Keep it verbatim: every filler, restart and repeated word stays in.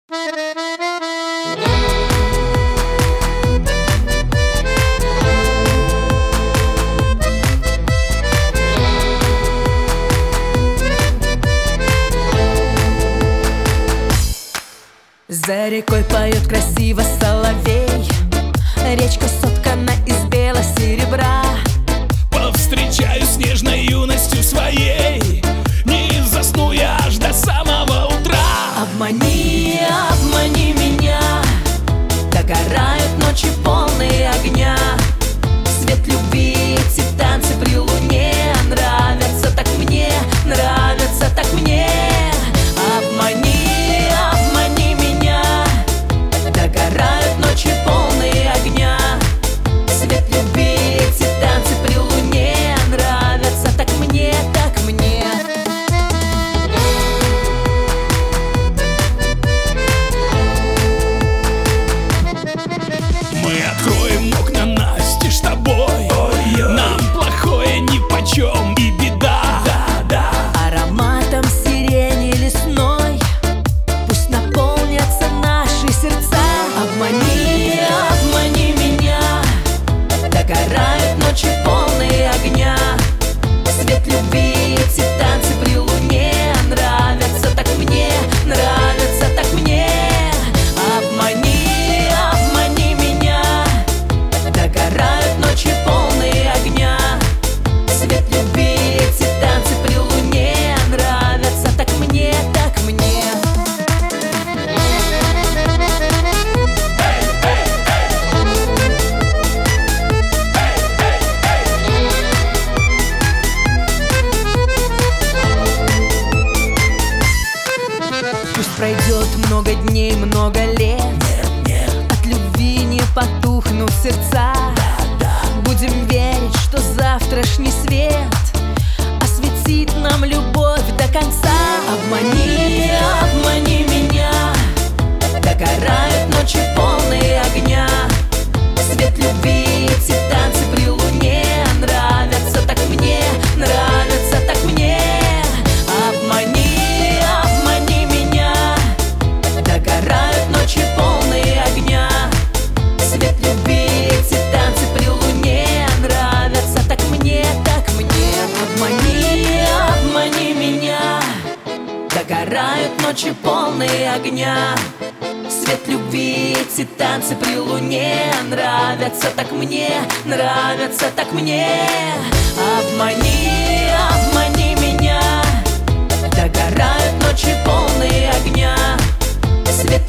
За рекой поет красиво соловей, речка соткана из бело-серебра. Повстречаюсь с нежной юностью своей, не засну я аж до самого утра. Обмани, обмани меня, догорают ночи полные огня. Свет любви, эти танцы при луне нравятся так мне, нравятся так мне. Обмани, обмани меня, догорают ночи полные огня. Свет любви, эти танцы при луне нравятся так мне, так мне. Мы откроем окна настежь с тобой, нам плохое нипочем и беда. Да, да. Ароматом сирени лесной пусть наполнятся наши сердца. Обмани, обмани меня, догорают ночи полные огня. Свет любви, эти танцы при луне нравятся так мне, нравятся так мне. Обмани, обмани меня, догорают ночи полные огня. Свет любви, эти танцы при луне нравятся так мне, так мне. Пусть пройдет много дней, много лет, от любви не потухнут сердца. Будем верить, что завтрашний свет осветит нам любовь до конца. Обмани, обмани меня, догорают ночи полные огня. Свет любви, эти танцы при луне нравятся так мне, нравятся так мне. Обмани, обмани меня, догорают ночи полные огня. Свет любви, эти танцы при луне нравятся так мне, так мне. Обмани, обмани меня, догорают ночи полные огня. Свет любви, эти танцы при луне нравятся так мне, нравятся так мне. Обмани, обмани меня, догорают ночи полные огня. Свет